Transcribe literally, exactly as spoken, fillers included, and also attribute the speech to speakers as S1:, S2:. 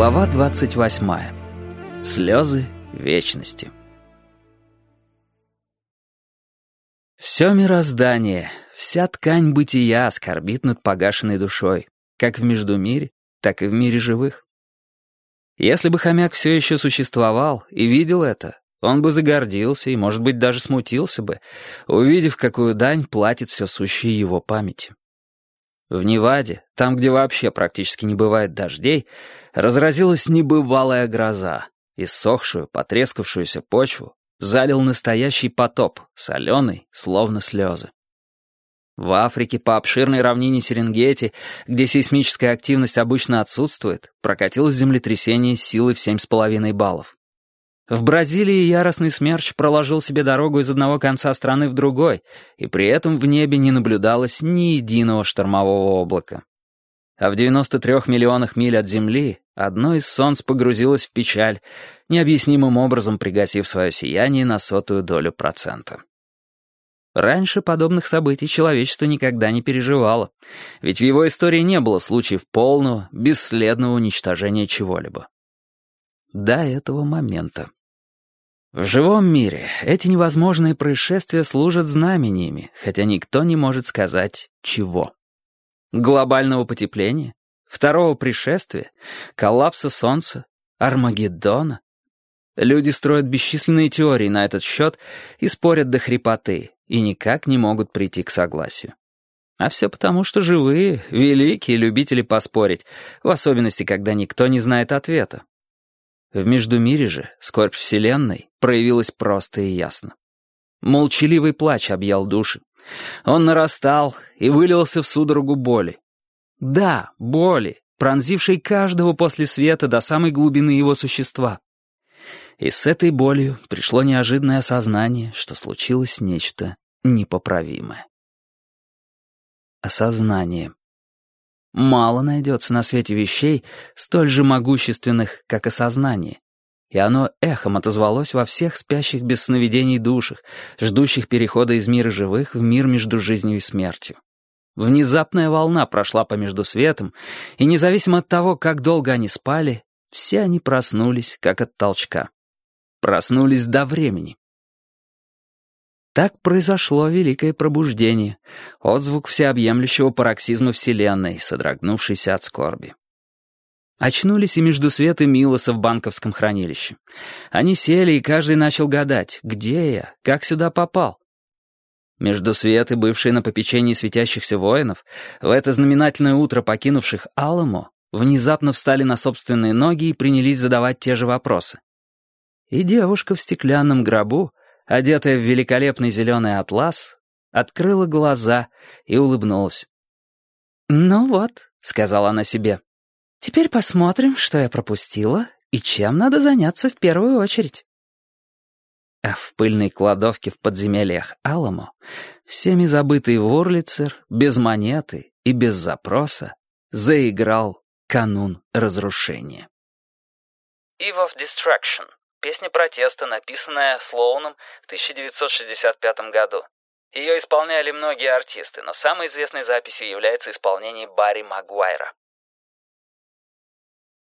S1: Глава двадцать восьмая. Слезы вечности. Все мироздание, вся ткань бытия скорбит над погашенной душой, как в Междумире, так и в мире живых. Если бы хомяк все еще существовал и видел это, он бы загордился и, может быть, даже смутился бы, увидев, какую дань платит все сущее его памяти. В Неваде, там, где вообще практически не бывает дождей, разразилась небывалая гроза, и ссохшую, потрескавшуюся почву залил настоящий потоп, соленый, словно слезы. В Африке по обширной равнине Серенгети, где сейсмическая активность обычно отсутствует, прокатилось землетрясение силой в семь с половиной баллов. В Бразилии яростный смерч проложил себе дорогу из одного конца страны в другой, и при этом в небе не наблюдалось ни единого штормового облака. А в девяноста трёх миллионах миль от Земли одно из солнц погрузилось в печаль, необъяснимым образом пригасив свое сияние на сотую долю процента. Раньше подобных событий человечество никогда не переживало, ведь в его истории не было случаев полного, бесследного уничтожения чего-либо. До этого момента. В живом мире эти невозможные происшествия служат знамениями, хотя никто не может сказать, чего. Глобального потепления? Второго пришествия? Коллапса Солнца? Армагеддона? Люди строят бесчисленные теории на этот счет и спорят до хрипоты, и никак не могут прийти к согласию. А все потому, что живые, великие любители поспорить, в особенности, когда никто не знает ответа. В Междумире же скорбь Вселенной проявилась просто и ясно. Молчаливый плач объял души. Он нарастал и вылился в судорогу боли. Да, боли, пронзившей каждого после света до самой глубины его существа. И с этой болью пришло неожиданное осознание, что случилось нечто непоправимое. Осознание. Мало найдется на свете вещей, столь же могущественных, как осознание. И оно эхом отозвалось во всех спящих без сновидений душах, ждущих перехода из мира живых в мир между жизнью и смертью. Внезапная волна прошла по между светом, и независимо от того, как долго они спали, все они проснулись, как от толчка. Проснулись до времени. Так произошло великое пробуждение, отзвук всеобъемлющего пароксизма Вселенной, содрогнувшийся от скорби. Очнулись и Междусвет и Милоса в банковском хранилище. Они сели, и каждый начал гадать, где я, как сюда попал. Междусветы, бывшие на попечении светящихся воинов, в это знаменательное утро покинувших Аламо, внезапно встали на собственные ноги и принялись задавать те же вопросы. И девушка в стеклянном гробу, одетая в великолепный зеленый атлас, открыла глаза и улыбнулась. «Ну вот», — сказала она себе, — «теперь посмотрим, что я пропустила и чем надо заняться в первую очередь». А в пыльной кладовке в подземельях Аламо всеми забытый Вурлицер, без монеты и без запроса, заиграл канун разрушения. Eve of Destruction. Песня протеста, написанная Слоуном в тысяча девятьсот шестьдесят пятом году. Ее исполняли многие артисты, но самой известной записью является исполнение Барри Магуайра.